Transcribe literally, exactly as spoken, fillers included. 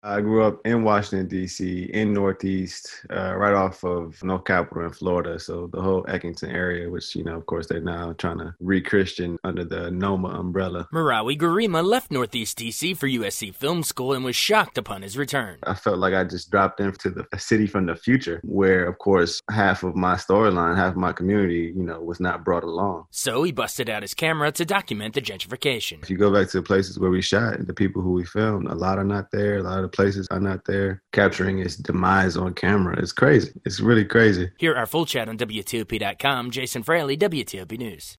I grew up in Washington, D C, in Northeast, uh, right off of North Capitol in Florida. So the whole Eckington area, which, you know, of course, they're now trying to re-Christian under the NOMA umbrella. Marawi Garima left Northeast D C for U S C Film School and was shocked upon his return. I felt like I just dropped into the a city from the future where, of course, half of my storyline, half of my community, you know, was not brought along. So he busted out his camera to document the gentrification. If you go back to the places where we shot, the people who we filmed, a lot are not there. A lot of the places are not there. Capturing its demise on camera is crazy. It's really crazy. Hear our full chat on W T O P dot com. Jason Fraley, W T O P News.